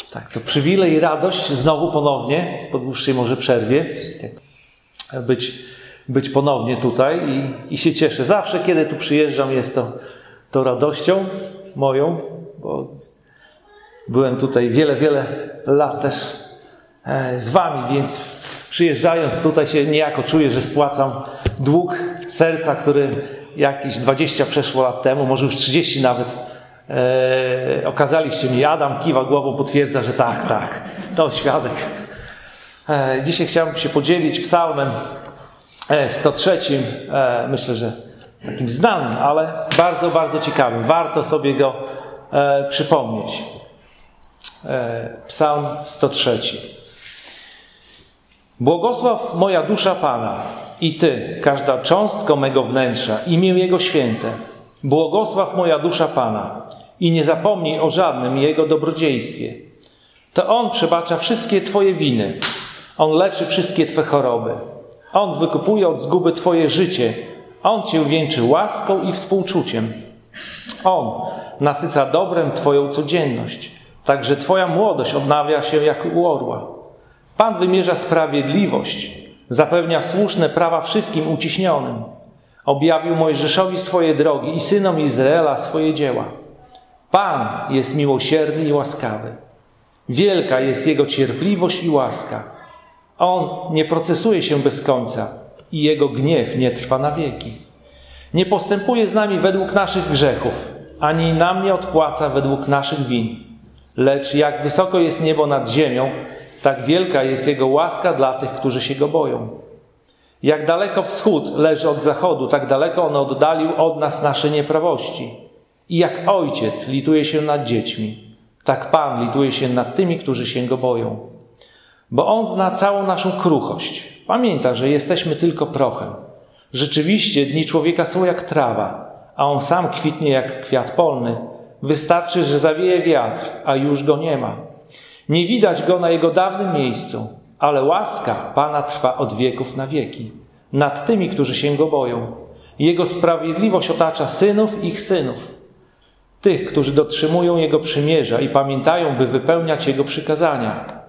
Tak, to przywilej i radość znowu ponownie, po dłuższej może przerwie, być ponownie tutaj i się cieszę. Zawsze, kiedy tu przyjeżdżam, jest to radością moją, bo byłem tutaj wiele lat też z wami, więc przyjeżdżając tutaj się niejako czuję, że spłacam dług serca, który jakieś 20 przeszło lat temu, może już 30 nawet, okazaliście mi. Adam kiwa głową, potwierdza, że tak, to świadek. Dzisiaj chciałbym się podzielić psalmem 103, myślę, że takim znanym, ale bardzo ciekawym. Warto sobie go przypomnieć. Psalm 103. Błogosław moja dusza Pana i Ty, każda cząstka mego wnętrza, imię Jego święte. Błogosław moja dusza Pana i nie zapomnij o żadnym Jego dobrodziejstwie. To On przebacza wszystkie Twoje winy. On leczy wszystkie Twe choroby. On wykupuje od zguby Twoje życie. On Cię wieńczy łaską i współczuciem. On nasyca dobrem Twoją codzienność. Także Twoja młodość odnawia się jak u orła. Pan wymierza sprawiedliwość. Zapewnia słuszne prawa wszystkim uciśnionym. Objawił Mojżeszowi swoje drogi i synom Izraela swoje dzieła. Pan jest miłosierny i łaskawy. Wielka jest Jego cierpliwość i łaska. On nie procesuje się bez końca i Jego gniew nie trwa na wieki. Nie postępuje z nami według naszych grzechów, ani nam nie odpłaca według naszych win. Lecz jak wysoko jest niebo nad ziemią, tak wielka jest Jego łaska dla tych, którzy się Go boją. Jak daleko wschód leży od zachodu, tak daleko On oddalił od nas nasze nieprawości. I jak ojciec lituje się nad dziećmi, tak Pan lituje się nad tymi, którzy się Go boją. Bo On zna całą naszą kruchość. Pamięta, że jesteśmy tylko prochem. Rzeczywiście dni człowieka są jak trawa, a on sam kwitnie jak kwiat polny. Wystarczy, że zawieje wiatr, a już go nie ma. Nie widać go na jego dawnym miejscu, ale łaska Pana trwa od wieków na wieki. Nad tymi, którzy się Go boją. Jego sprawiedliwość otacza synów ich synów. Tych, którzy dotrzymują Jego przymierza i pamiętają, by wypełniać Jego przykazania.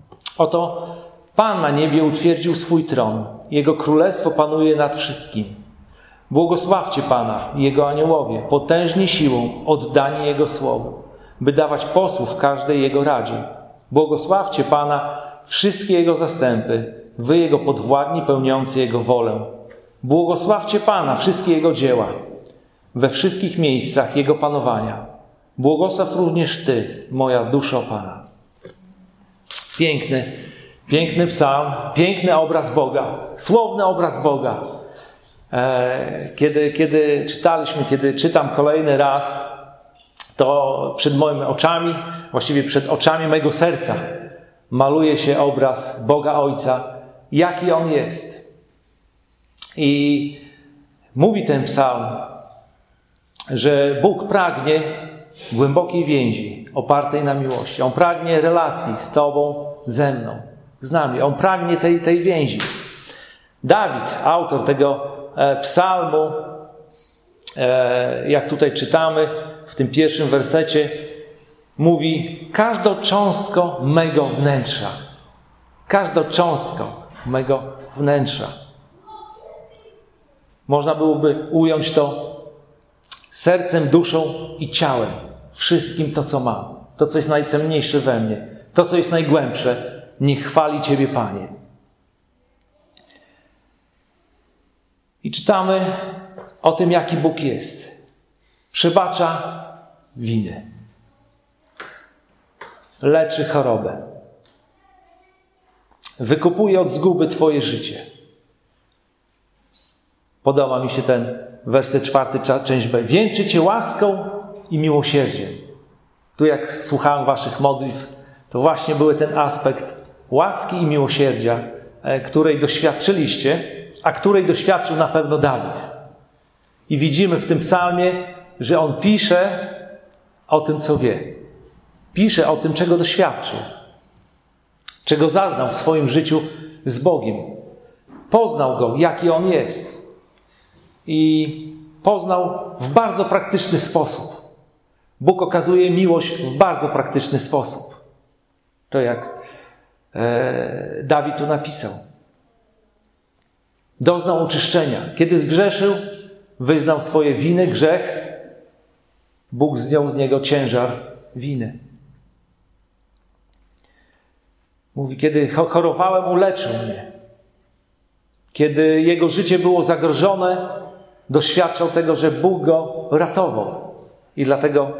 Oto Pan na niebie utwierdził swój tron. Jego królestwo panuje nad wszystkim. Błogosławcie Pana i Jego aniołowie, potężni siłą, oddani Jego słowu, by dawać posłów każdej Jego radzie. Błogosławcie Pana wszystkie Jego zastępy, wy Jego podwładni pełniący Jego wolę. Błogosławcie Pana wszystkie Jego dzieła, we wszystkich miejscach Jego panowania. Błogosław również Ty, moja duszo Pana. Piękny psalm, piękny obraz Boga, słowny obraz Boga. Kiedy czytaliśmy, kiedy czytam kolejny raz, to przed moimi oczami, właściwie przed oczami mojego serca maluje się obraz Boga Ojca, jaki On jest. I mówi ten psalm, że Bóg pragnie głębokiej więzi opartej na miłości. On pragnie relacji z Tobą, ze mną, z nami. On pragnie tej więzi. Dawid, autor tego psalmu, jak tutaj czytamy w tym pierwszym wersecie, mówi: każdą cząstką mego wnętrza. Każdą cząstką mego wnętrza. Można byłoby ująć to sercem, duszą i ciałem. Wszystkim to, co mam. To, co jest najcenniejsze we mnie. To, co jest najgłębsze. Niech chwali Ciebie, Panie. I czytamy o tym, jaki Bóg jest. Przebacza winy. Leczy chorobę. Wykupuje od zguby Twoje życie. Podoba mi się ten werset 4, część B. Wieńczy Cię łaską i miłosierdziem. Tu jak słuchałem Waszych modlitw, to właśnie był ten aspekt łaski i miłosierdzia, której doświadczyliście, a której doświadczył na pewno Dawid. I widzimy w tym psalmie, że on pisze o tym, co wie. Pisze o tym, czego doświadczył. Czego zaznał w swoim życiu z Bogiem. Poznał Go, jaki On jest. I poznał w bardzo praktyczny sposób. Bóg okazuje miłość w bardzo praktyczny sposób. To jak Dawid tu napisał. Doznał oczyszczenia. Kiedy zgrzeszył, wyznał swoje winy, grzech. Bóg zdjął z niego ciężar winy. Mówi, kiedy chorowałem, uleczył mnie. Kiedy jego życie było zagrożone, doświadczał tego, że Bóg go ratował. I dlatego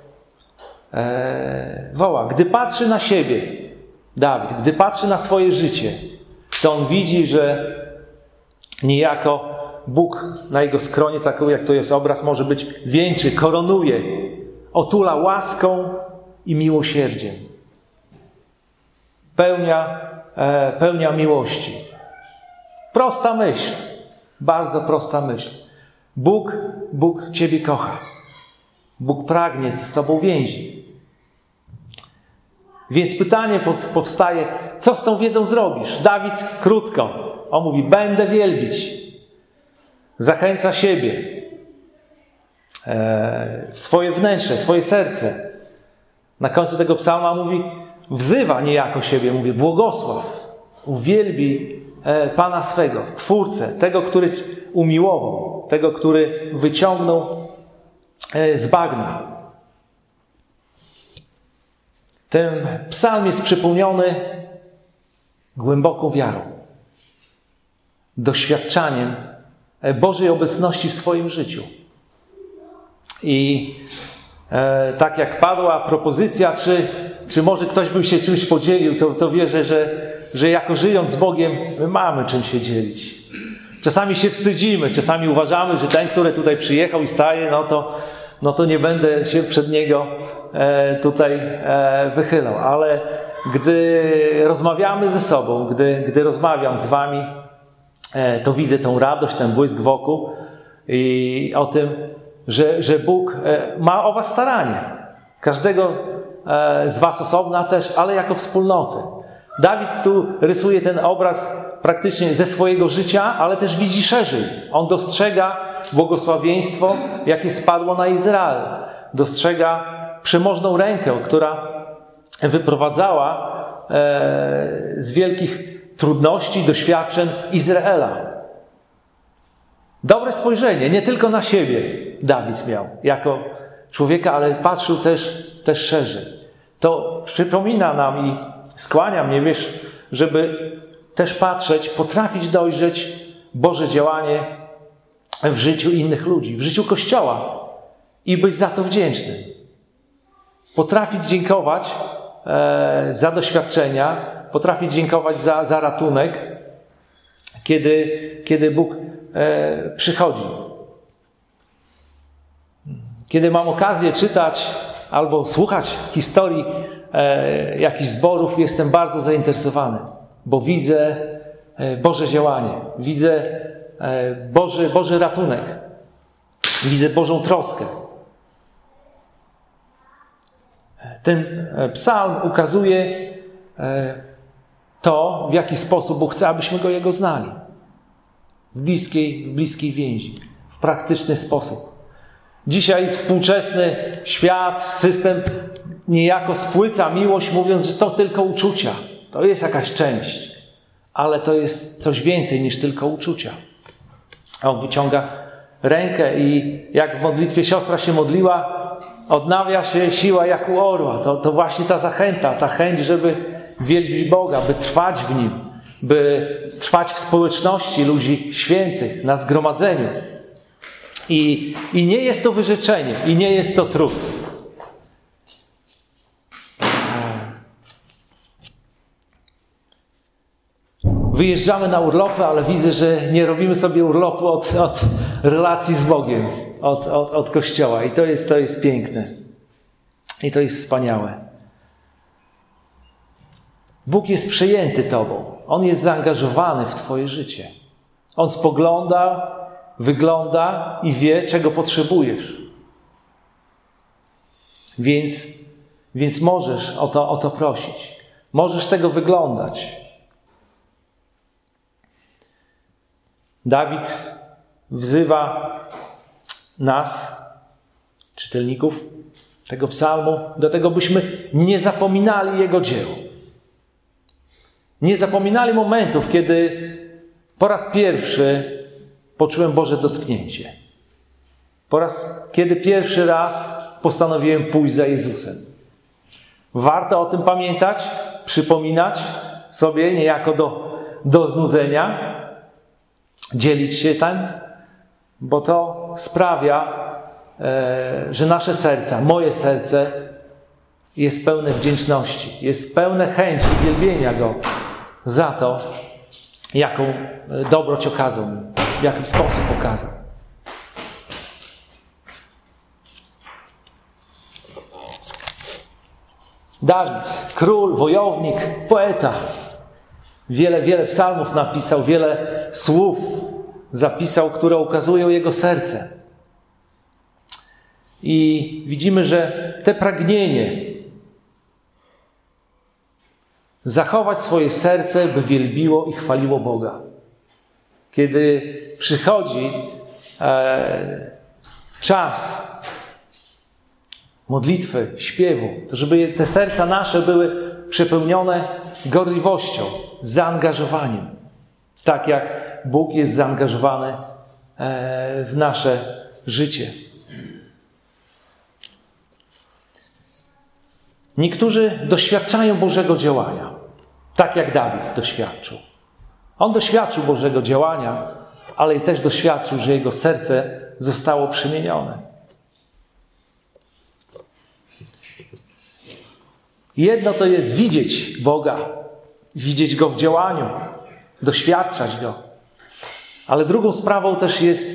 woła. Gdy patrzy na siebie, Dawid, gdy patrzy na swoje życie, to on widzi, że niejako Bóg na jego skronie, tak jak to jest obraz, może być wieńczy, koronuje, otula łaską i miłosierdziem. Pełnia miłości. Prosta myśl, bardzo prosta myśl. Bóg Ciebie kocha. Bóg pragnie z Tobą więzi. Więc pytanie powstaje, co z tą wiedzą zrobisz? Dawid krótko, on mówi, będę wielbić. Zachęca siebie, swoje wnętrze, swoje serce. Na końcu tego psalma mówi, wzywa niejako siebie, mówi, błogosław, uwielbij Pana swego, Twórcę, tego, który umiłował, tego, który wyciągnął z bagna. Ten psalm jest przepełniony głęboką wiarą, doświadczaniem Bożej obecności w swoim życiu. I tak jak padła propozycja, czy może ktoś by się czymś podzielił, to wierzę, że jako żyjąc z Bogiem, my mamy czym się dzielić. Czasami się wstydzimy, czasami uważamy, że ten, który tutaj przyjechał i staje, no to nie będę się przed niego tutaj wychylał. Ale gdy rozmawiamy ze sobą, gdy rozmawiam z wami, to widzę tą radość, ten błysk wokół i o tym, że Bóg ma o was staranie. Każdego z was osobna też, ale jako wspólnoty. Dawid tu rysuje ten obraz praktycznie ze swojego życia, ale też widzi szerzej. On dostrzega błogosławieństwo, jakie spadło na Izrael. Dostrzega przemożną rękę, która wyprowadzała z wielkich trudności, doświadczeń Izraela. Dobre spojrzenie, nie tylko na siebie Dawid miał jako człowieka, ale patrzył też szerzej. To przypomina nam i skłania mnie, żeby też patrzeć, potrafić dojrzeć Boże działanie w życiu innych ludzi, w życiu Kościoła i być za to wdzięcznym. Potrafić dziękować za doświadczenia, potrafić dziękować za ratunek, kiedy Bóg przychodzi. Kiedy mam okazję czytać albo słuchać historii jakichś zborów, jestem bardzo zainteresowany, bo widzę Boże działanie, widzę Boży ratunek, widzę Bożą troskę. Ten psalm ukazuje to, w jaki sposób Bóg chce, abyśmy Jego znali. W bliskiej więzi, w praktyczny sposób. Dzisiaj współczesny świat, system niejako spłyca miłość, mówiąc, że to tylko uczucia. To jest jakaś część, ale to jest coś więcej niż tylko uczucia. A on wyciąga rękę i jak w modlitwie siostra się modliła, odnawia się siła jak u orła. To właśnie ta zachęta, ta chęć, żeby wielbić Boga, by trwać w Nim, by trwać w społeczności ludzi świętych, na zgromadzeniu. I nie jest to wyrzeczenie, i nie jest to trud. Wyjeżdżamy na urlopy, ale widzę, że nie robimy sobie urlopu od relacji z Bogiem, od Kościoła. I to jest piękne. I to jest wspaniałe. Bóg jest przejęty Tobą. On jest zaangażowany w Twoje życie. On spogląda, wygląda i wie, czego potrzebujesz. Więc możesz o to prosić. Możesz tego wyglądać. Dawid wzywa nas, czytelników tego psalmu, do tego, byśmy nie zapominali Jego dzieł. Nie zapominali momentów, kiedy po raz pierwszy poczułem Boże dotknięcie. Kiedy pierwszy raz postanowiłem pójść za Jezusem. Warto o tym pamiętać, przypominać sobie niejako do znudzenia, dzielić się tym, bo to sprawia, że nasze serca, moje serce jest pełne wdzięczności, jest pełne chęci wielbienia Go za to, jaką dobroć okazał mi, w jaki sposób okazał. Dawid, król, wojownik, poeta. Wiele psalmów napisał, wiele słów zapisał, które ukazują jego serce. I widzimy, że te pragnienie zachować swoje serce, by wielbiło i chwaliło Boga. Kiedy przychodzi czas modlitwy, śpiewu, to żeby te serca nasze były przepełnione gorliwością, zaangażowaniem. Tak jak Bóg jest zaangażowany w nasze życie. Niektórzy doświadczają Bożego działania, tak jak Dawid doświadczył. On doświadczył Bożego działania, ale i też doświadczył, że jego serce zostało przemienione. Jedno to jest widzieć Boga, widzieć Go w działaniu, doświadczać Go. Ale drugą sprawą też jest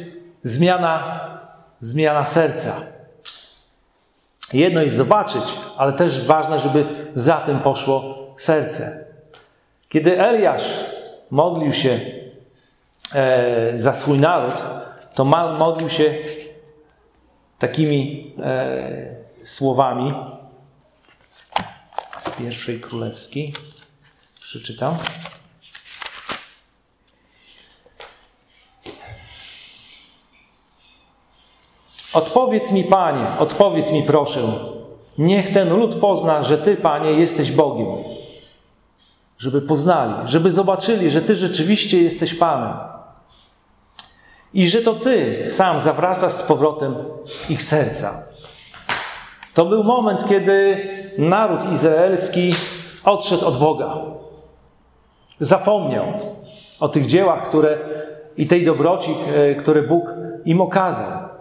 zmiana serca. Jedno jest zobaczyć, ale też ważne, żeby za tym poszło serce. Kiedy Eliasz modlił się za swój naród, to modlił się takimi słowami z Pierwszej Królewskiej. Przeczytam. Odpowiedz mi, Panie, odpowiedz mi, proszę. Niech ten lud pozna, że Ty, Panie, jesteś Bogiem. Żeby poznali, żeby zobaczyli, że Ty rzeczywiście jesteś Panem. I że to Ty sam zawracasz z powrotem ich serca. To był moment, kiedy naród izraelski odszedł od Boga. Zapomniał o tych dziełach, i tej dobroci, które Bóg im okazał.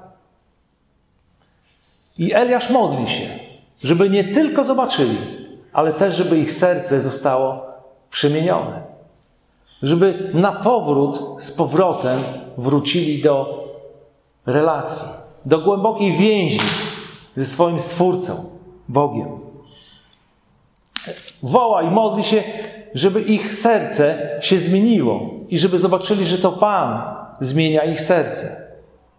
I Eliasz modli się, żeby nie tylko zobaczyli, ale też, żeby ich serce zostało przemienione. Żeby na powrót, z powrotem wrócili do relacji, do głębokiej więzi ze swoim Stwórcą, Bogiem. Woła i modli się, żeby ich serce się zmieniło i żeby zobaczyli, że to Pan zmienia ich serce.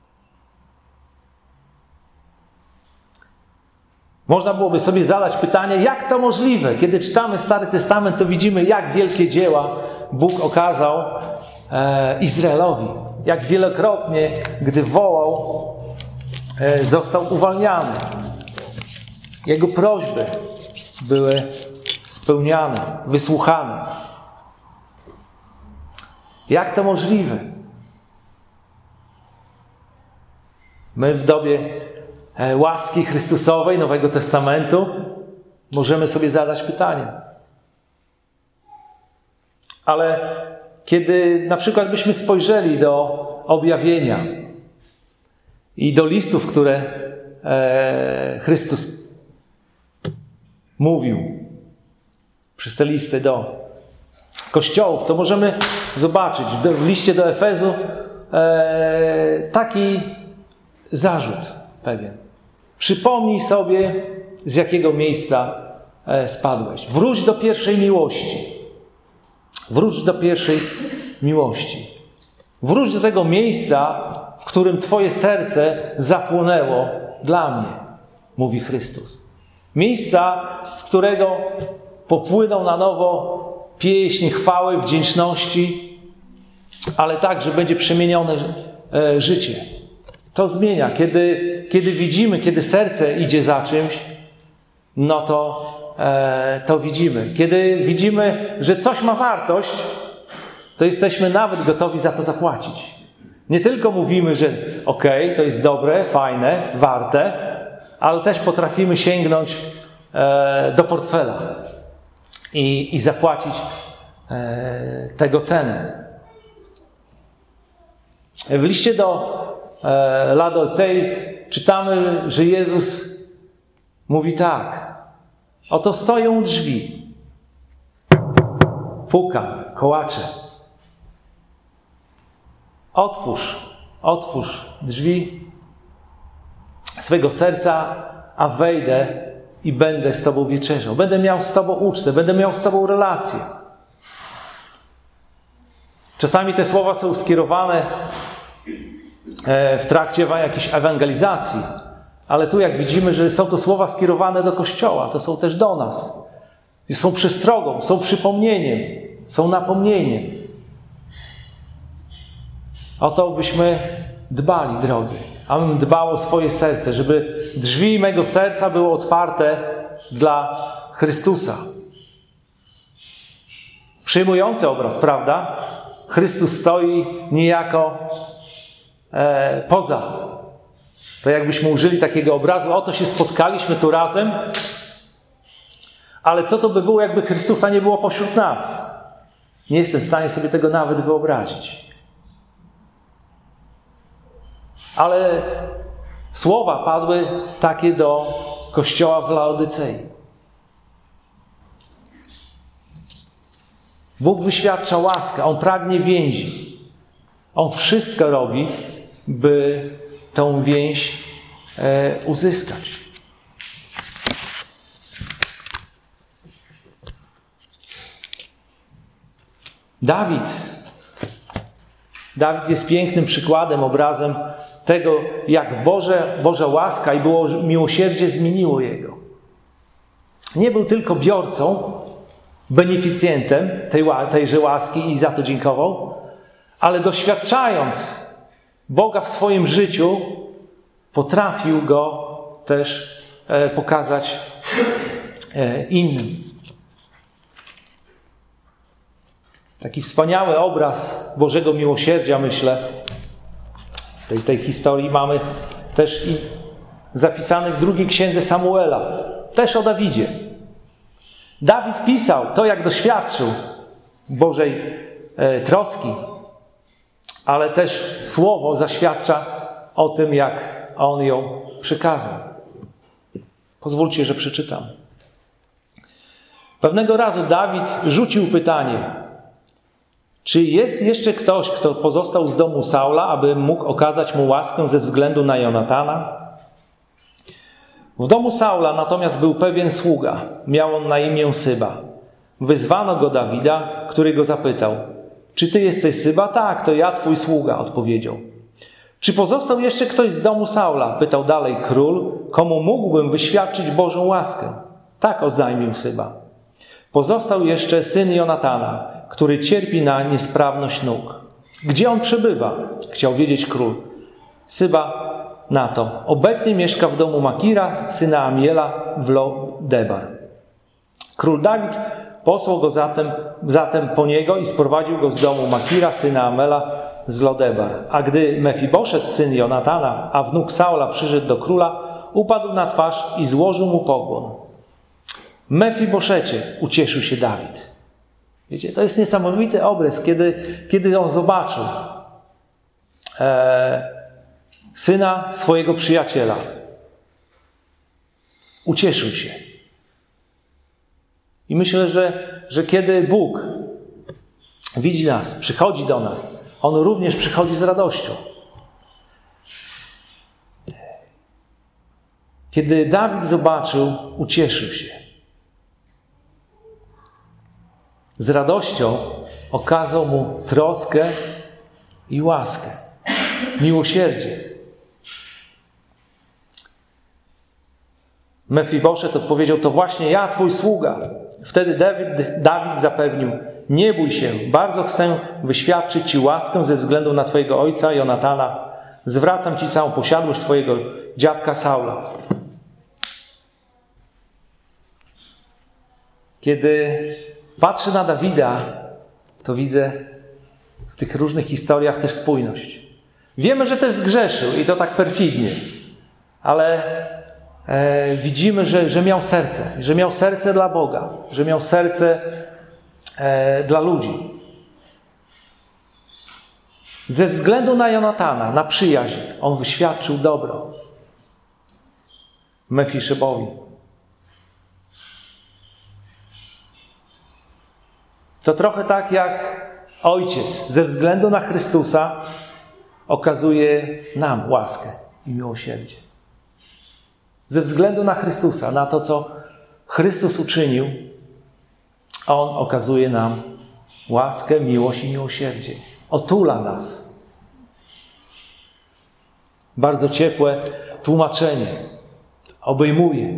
Można byłoby sobie zadać pytanie, jak to możliwe? Kiedy czytamy Stary Testament, to widzimy, jak wielkie dzieła Bóg okazał Izraelowi. Jak wielokrotnie, gdy wołał, został uwalniany. Jego prośby były spełniane, wysłuchane. Jak to możliwe? My w dobie łaski Chrystusowej, Nowego Testamentu, możemy sobie zadać pytanie. Ale kiedy na przykład byśmy spojrzeli do objawienia i do listów, które Chrystus mówił przez te listy do kościołów, to możemy zobaczyć w liście do Efezu taki zarzut pewien. Przypomnij sobie, z jakiego miejsca spadłeś. Wróć do pierwszej miłości. Wróć do pierwszej miłości. Wróć do tego miejsca, w którym Twoje serce zapłonęło dla mnie, mówi Chrystus. Miejsca, z którego popłyną na nowo pieśń chwały, wdzięczności, ale także będzie przemienione życie. To zmienia. Kiedy widzimy, kiedy serce idzie za czymś, no to to widzimy. Kiedy widzimy, że coś ma wartość, to jesteśmy nawet gotowi za to zapłacić. Nie tylko mówimy, że okej, to jest dobre, fajne, warte, ale też potrafimy sięgnąć do portfela i zapłacić tego cenę. W liście do Laodicei czytamy, że Jezus mówi tak: oto stoję u drzwi, pukam, kołaczę. Otwórz drzwi swego serca, a wejdę i będę z Tobą wieczerzał. Będę miał z Tobą ucztę, będę miał z Tobą relację. Czasami te słowa są skierowane w trakcie jakiejś ewangelizacji, ale tu jak widzimy, że są to słowa skierowane do Kościoła, to są też do nas. Są przestrogą, są przypomnieniem, są napomnieniem. O to byśmy dbali, drodzy. Abym dbał o swoje serce, żeby drzwi mego serca były otwarte dla Chrystusa. Przyjmujący obraz, prawda? Chrystus stoi niejako poza. To jakbyśmy użyli takiego obrazu, oto się spotkaliśmy tu razem, ale co to by było, jakby Chrystusa nie było pośród nas? Nie jestem w stanie sobie tego nawet wyobrazić. Ale słowa padły takie do Kościoła w Laodycei. Bóg wyświadcza łaskę, On pragnie więzi. On wszystko robi, by tą więź uzyskać. Dawid jest pięknym przykładem, obrazem tego, jak Boża łaska i było miłosierdzie zmieniło jego. Nie był tylko biorcą, beneficjentem tejże łaski i za to dziękował, ale doświadczając Boga w swoim życiu, potrafił go też pokazać innym. Taki wspaniały obraz Bożego miłosierdzia, myślę, tej historii mamy też i zapisany w drugiej księdze Samuela, też o Dawidzie. Dawid pisał to, jak doświadczył Bożej troski, ale też Słowo zaświadcza o tym, jak On ją przekazał. Pozwólcie, że przeczytam. Pewnego razu Dawid rzucił pytanie: czy jest jeszcze ktoś, kto pozostał z domu Saula, aby mógł okazać mu łaskę ze względu na Jonatana? W domu Saula natomiast był pewien sługa. Miał on na imię Syba. Wyzwano go Dawida, który go zapytał: czy ty jesteś Syba? Tak, to ja, twój sługa, odpowiedział. Czy pozostał jeszcze ktoś z domu Saula? Pytał dalej król, komu mógłbym wyświadczyć Bożą łaskę? Tak, oznajmił Syba. Pozostał jeszcze syn Jonatana, który cierpi na niesprawność nóg. Gdzie on przebywa? Chciał wiedzieć król. Syba na to: obecnie mieszka w domu Makira, syna Amiela w Lo-Debar. Król Dawid posłał go zatem po niego i sprowadził go z domu Makira, syna Amela z Lo-Debar. A gdy Mefiboszet, syn Jonatana, a wnuk Saula, przyszedł do króla, upadł na twarz i złożył mu pokłon. Mefiboszecie, ucieszył się Dawid. Wiecie, to jest niesamowity obraz, kiedy on zobaczył syna swojego przyjaciela. Ucieszył się. I myślę, że kiedy Bóg widzi nas, przychodzi do nas, On również przychodzi z radością. Kiedy Dawid zobaczył, ucieszył się. Z radością okazał mu troskę i łaskę, miłosierdzie. Mefiboszet odpowiedział: to właśnie ja, twój sługa. Wtedy Dawid zapewnił: nie bój się, bardzo chcę wyświadczyć ci łaskę ze względu na twojego ojca Jonatana. Zwracam ci całą posiadłość twojego dziadka Saula. Kiedy patrzę na Dawida, to widzę w tych różnych historiach też spójność. Wiemy, że też zgrzeszył i to tak perfidnie, ale widzimy, że miał serce dla Boga, że miał serce dla ludzi. Ze względu na Jonatana, na przyjaźń, on wyświadczył dobro Mefiszebowi. To trochę tak jak ojciec ze względu na Chrystusa okazuje nam łaskę i miłosierdzie. Ze względu na Chrystusa, na to, co Chrystus uczynił, On okazuje nam łaskę, miłość i miłosierdzie. Otula nas. Bardzo ciepłe tłumaczenie. Obejmuje.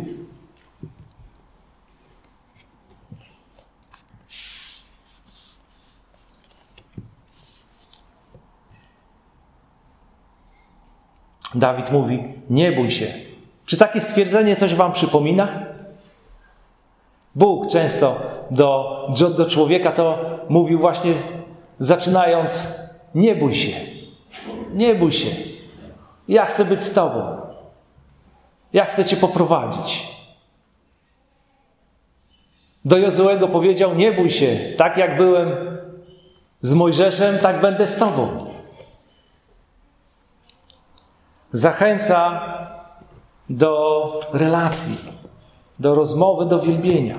Dawid mówi, nie bój się. Czy takie stwierdzenie coś wam przypomina? Bóg często do człowieka to mówił właśnie zaczynając, nie bój się. Nie bój się. Ja chcę być z tobą. Ja chcę cię poprowadzić. Do Jozuego powiedział, nie bój się. Tak jak byłem z Mojżeszem, tak będę z tobą. Zachęca do relacji, do rozmowy, do wielbienia.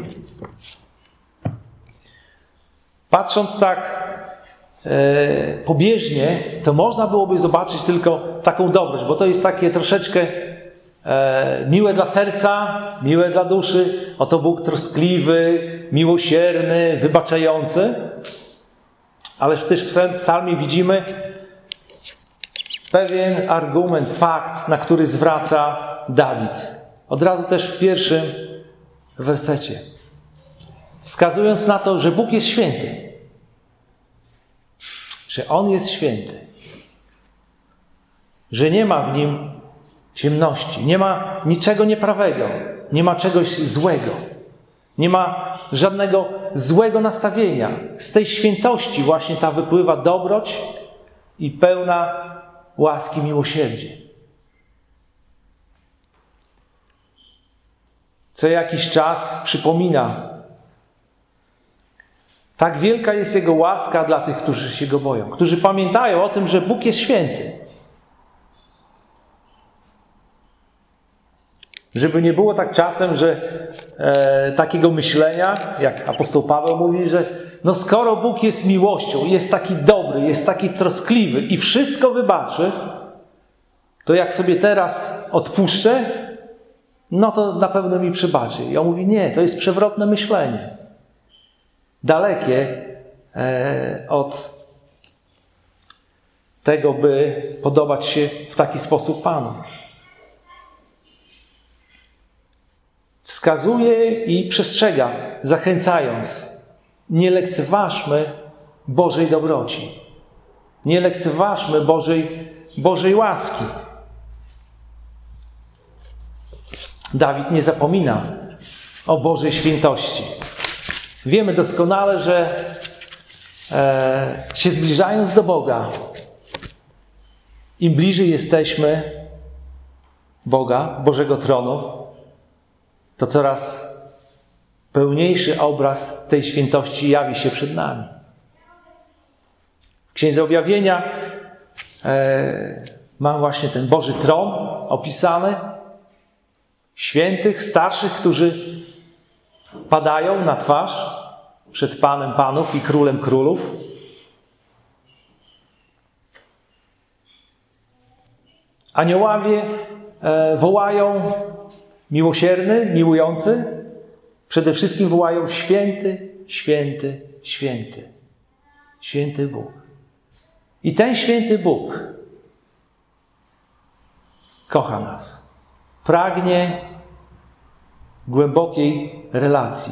Patrząc tak pobieżnie, to można byłoby zobaczyć tylko taką dobroć, bo to jest takie troszeczkę miłe dla serca, miłe dla duszy. Oto Bóg troskliwy, miłosierny, wybaczający. Ale też w psalmie widzimy pewien argument, fakt, na który zwraca Dawid. Od razu też w pierwszym wersecie. Wskazując na to, że Bóg jest święty. Że On jest święty. Że nie ma w Nim ciemności. Nie ma niczego nieprawego. Nie ma czegoś złego. Nie ma żadnego złego nastawienia. Z tej świętości właśnie ta wypływa dobroć i pełna łaski, miłosierdzie. Co jakiś czas przypomina, tak wielka jest Jego łaska dla tych, którzy się Go boją, którzy pamiętają o tym, że Bóg jest święty. Żeby nie było tak czasem, że takiego myślenia, jak apostoł Paweł mówi, że no skoro Bóg jest miłością, jest taki dobry, jest taki troskliwy i wszystko wybaczy, to jak sobie teraz odpuszczę, no to na pewno mi przebaczy. I on mówi, nie, to jest przewrotne myślenie. Dalekie od tego, by podobać się w taki sposób Panu. Wskazuje i przestrzega, zachęcając, nie lekceważmy Bożej dobroci. Nie lekceważmy Bożej łaski. Dawid nie zapomina o Bożej świętości. Wiemy doskonale, że się zbliżając do Boga, im bliżej jesteśmy Boga, Bożego tronu, to coraz pełniejszy obraz tej świętości jawi się przed nami. W Księdze Objawienia mam właśnie ten Boży tron opisany, świętych, starszych, którzy padają na twarz przed Panem Panów i Królem Królów. Aniołowie wołają miłosierny, miłujący. Przede wszystkim wołają święty, święty, święty. Święty Bóg. I ten święty Bóg kocha nas. Pragnie głębokiej relacji.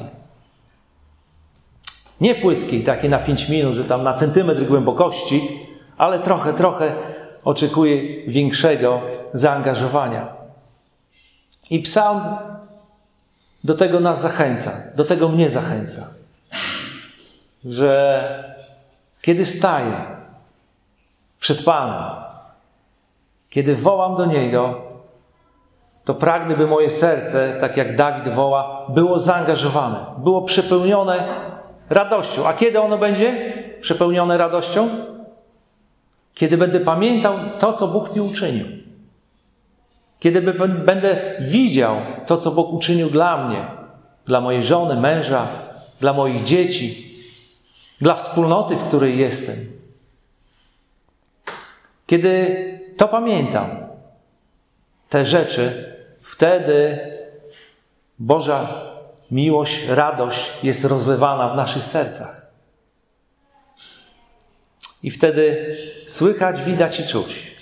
Nie płytkiej, takie na 5 minut, że tam na centymetr głębokości, ale trochę oczekuje większego zaangażowania. I psalm do tego nas zachęca, do tego mnie zachęca, że kiedy staję przed Panem, kiedy wołam do Niego, to pragnę, by moje serce, tak jak Dawid woła, było zaangażowane, było przepełnione radością. A kiedy ono będzie przepełnione radością? Kiedy będę pamiętał to, co Bóg mi uczynił. Kiedy będę widział to, co Bóg uczynił dla mnie, dla mojej żony, męża, dla moich dzieci, dla wspólnoty, w której jestem. Kiedy to pamiętam, te rzeczy, wtedy Boża miłość, radość jest rozlewana w naszych sercach. I wtedy słychać, widać i czuć.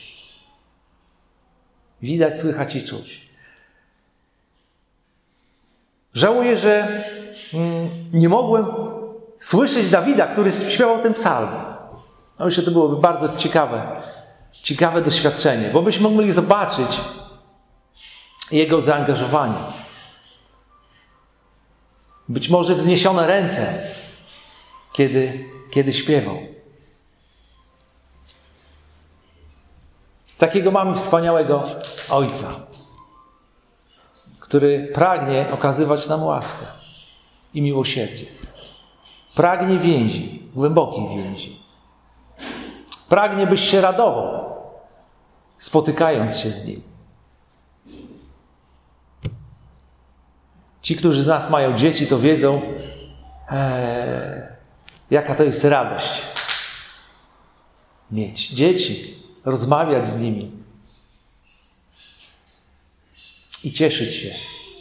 Widać, słychać i czuć. Żałuję, że nie mogłem słyszeć Dawida, który śpiewał ten psalm. No myślę, to byłoby bardzo ciekawe doświadczenie, bo byśmy mogli zobaczyć jego zaangażowanie. Być może wzniesione ręce, kiedy śpiewał. Takiego mamy wspaniałego Ojca, który pragnie okazywać nam łaskę i miłosierdzie. Pragnie więzi, głębokiej więzi. Pragnie, byś się radował, spotykając się z Nim. Ci, którzy z nas mają dzieci, to wiedzą, jaka to jest radość. Mieć dzieci, rozmawiać z nimi i cieszyć się.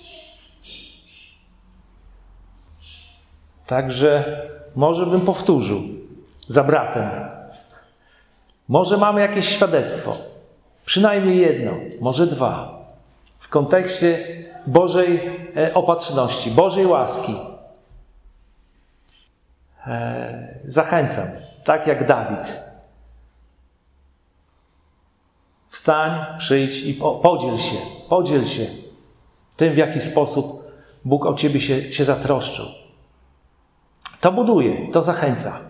Także może bym powtórzył za bratem. Może mamy jakieś świadectwo, przynajmniej jedno, może dwa, w kontekście Bożej opatrzności, Bożej łaski. Zachęcam, tak jak Dawid. Wstań, przyjdź i podziel się tym, w jaki sposób Bóg o ciebie się zatroszczył. To buduje, to zachęca.